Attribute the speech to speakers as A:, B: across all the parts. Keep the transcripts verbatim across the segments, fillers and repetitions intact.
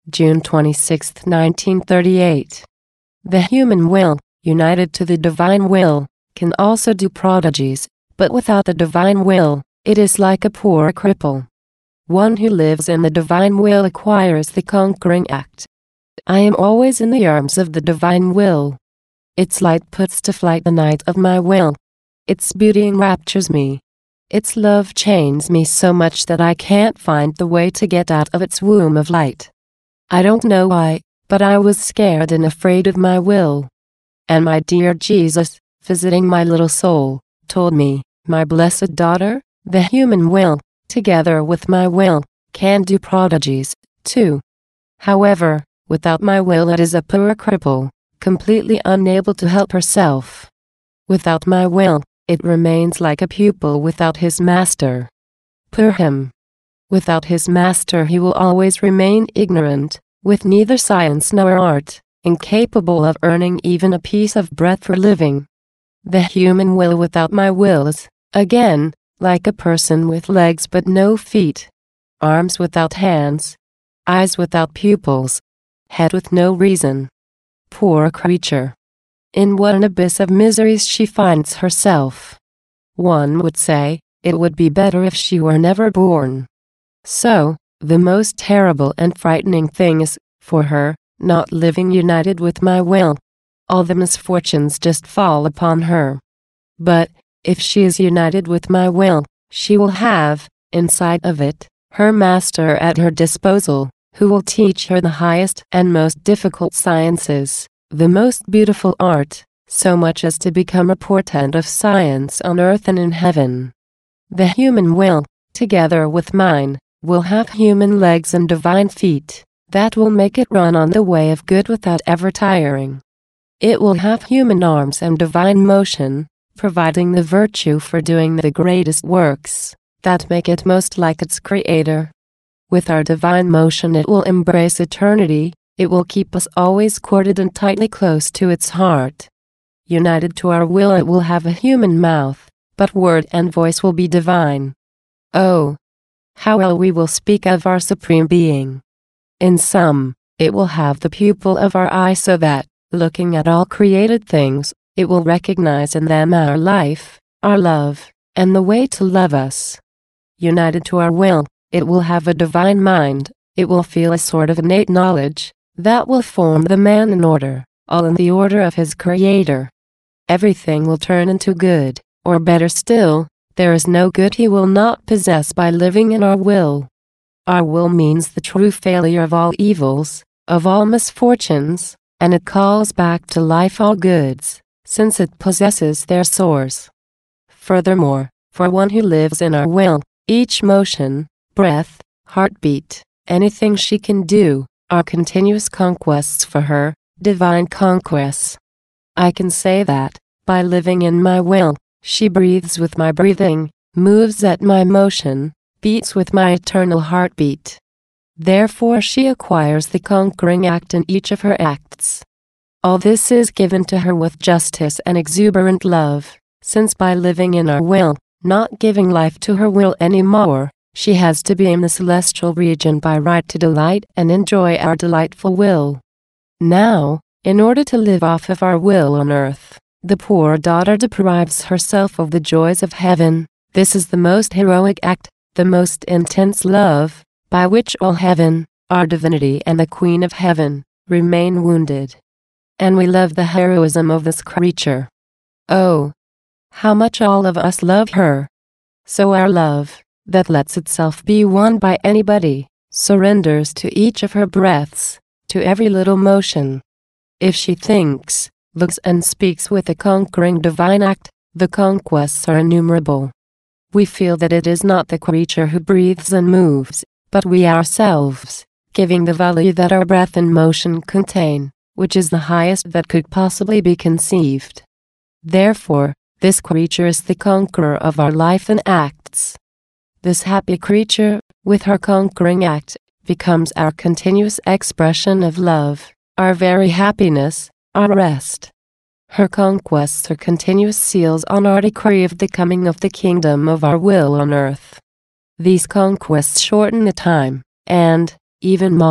A: June twenty-sixth, nineteen thirty-eight. The human will, united to the divine will, can also do prodigies, but without the divine will, it is like a poor cripple. One who lives in the divine will acquires the conquering act. I am always in the arms of the divine will. Its light puts to flight the night of my will. Its beauty enraptures me. Its love chains me so much that I can't find the way to get out of its womb of light. I don't know why, but I was scared and afraid of my will. And my dear Jesus, visiting my little soul, told me, my blessed daughter, the human will, together with my will, can do prodigies, too. However, without my will it is a poor cripple, completely unable to help herself. Without my will, it remains like a pupil without his master. Poor him. Without his master he will always remain ignorant, with neither science nor art, incapable of earning even a piece of bread for living. The human will without my will is, again, like a person with legs but no feet, arms without hands, eyes without pupils, head with no reason. Poor creature! In what an abyss of miseries she finds herself. One would say, it would be better if she were never born. So, the most terrible and frightening thing is, for her, not living united with my will. All the misfortunes just fall upon her. But, if she is united with my will, she will have, inside of it, her master at her disposal, who will teach her the highest and most difficult sciences, the most beautiful art, so much as to become a portent of science on earth and in heaven. The human will, together with mine, will have human legs and divine feet, that will make it run on the way of good without ever tiring. It will have human arms and divine motion, providing the virtue for doing the greatest works, that make it most like its Creator. With our divine motion it will embrace eternity, it will keep us always corded and tightly close to its heart. United to our will it will have a human mouth, but word and voice will be divine. Oh, how well we will speak of our Supreme Being. In sum, it will have the pupil of our eye so that, looking at all created things, it will recognize in them our life, our love, and the way to love us. United to our will, it will have a divine mind, it will feel a sort of innate knowledge, that will form the man in order, all in the order of his Creator. Everything will turn into good, or better still, there is no good he will not possess by living in our will. Our will means the true failure of all evils, of all misfortunes, and it calls back to life all goods, since it possesses their source. Furthermore, for one who lives in our will, each motion, breath, heartbeat, anything she can do, are continuous conquests for her, divine conquests. I can say that, by living in my will, she breathes with my breathing, moves at my motion, beats with my eternal heartbeat. Therefore she acquires the conquering act in each of her acts. All this is given to her with justice and exuberant love, since by living in our will, not giving life to her will any more, she has to be in the celestial region by right to delight and enjoy our delightful will. Now, in order to live off of our will on earth, the poor daughter deprives herself of the joys of heaven. This is the most heroic act, the most intense love, by which all heaven, our divinity and the Queen of Heaven, remain wounded. And we love the heroism of this creature. Oh, how much all of us love her! So our love, that lets itself be won by anybody, surrenders to each of her breaths, to every little motion. If she thinks, looks and speaks with a conquering divine act, the conquests are innumerable. We feel that it is not the creature who breathes and moves, but we ourselves, giving the value that our breath and motion contain, which is the highest that could possibly be conceived. Therefore, this creature is the conqueror of our life and acts. This happy creature, with her conquering act, becomes our continuous expression of love, our very happiness, our rest. Her conquests are continuous seals on our decree of the coming of the kingdom of our will on earth. These conquests shorten the time, and, even more,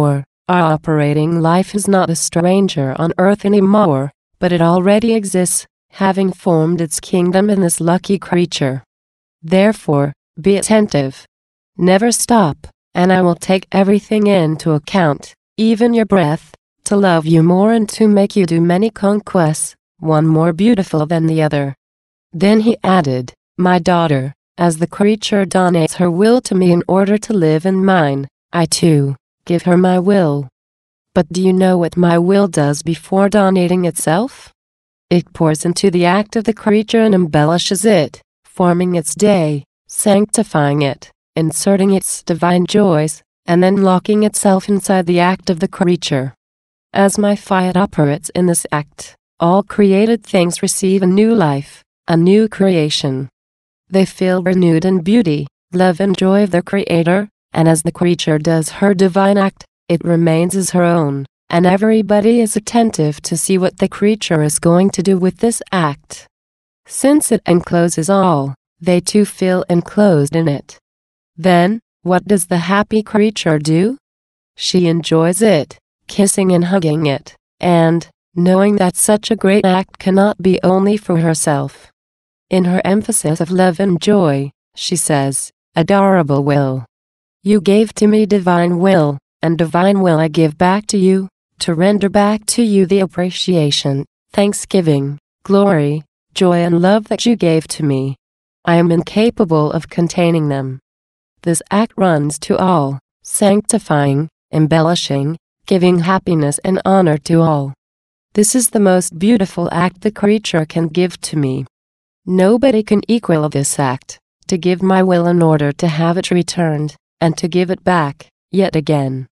A: Our operating life is not a stranger on earth anymore, but it already exists, having formed its kingdom in this lucky creature. Therefore, be attentive. Never stop, and I will take everything into account, even your breath, to love you more and to make you do many conquests, one more beautiful than the other. Then he added, my daughter, as the creature donates her will to me in order to live in mine, I too give her my will. But do you know what my will does before donating itself? It pours into the act of the creature and embellishes it, forming its day, sanctifying it, inserting its divine joys, and then locking itself inside the act of the creature. As my fiat operates in this act, all created things receive a new life, a new creation. They feel renewed in beauty, love and joy of their Creator, and as the creature does her divine act, it remains as her own, and everybody is attentive to see what the creature is going to do with this act. Since it encloses all, they too feel enclosed in it. Then, what does the happy creature do? She enjoys it, kissing and hugging it, and, knowing that such a great act cannot be only for herself. In her emphasis of love and joy, she says, adorable will. You gave to me divine will, and divine will I give back to you, to render back to you the appreciation, thanksgiving, glory, joy and love that you gave to me. I am incapable of containing them. This act runs to all, sanctifying, embellishing, giving happiness and honor to all. This is the most beautiful act the creature can give to me. Nobody can equal this act, to give my will in order to have it returned, and to give it back, yet again.